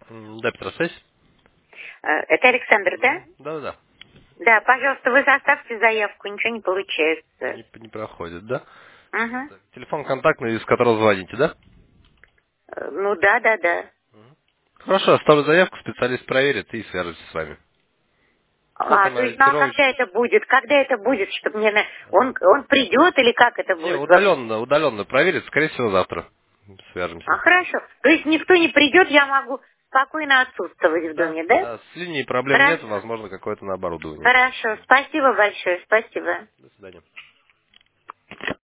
Да, Петросвязь. Это Александр, да? Да-да-да. Да, пожалуйста, вы составьте заявку, ничего не получается. Не проходит, да? Угу. Так, телефон контактный, из которого звоните, да? Ну да, да, да. Хорошо, оставлю заявку, специалист проверит и свяжется с вами. Ссылка То на есть, ну а ориентировочку. когда это будет? Когда это будет, чтобы мне он придет или как это Не, будет вообще? удаленно проверит, скорее всего, завтра свяжемся. Хорошо. То есть никто не придет, я могу спокойно отсутствовать в Да, доме, да? да, с линией проблем нет, Хорошо. возможно, какое-то на оборудовании. Хорошо. Спасибо большое, спасибо. До свидания.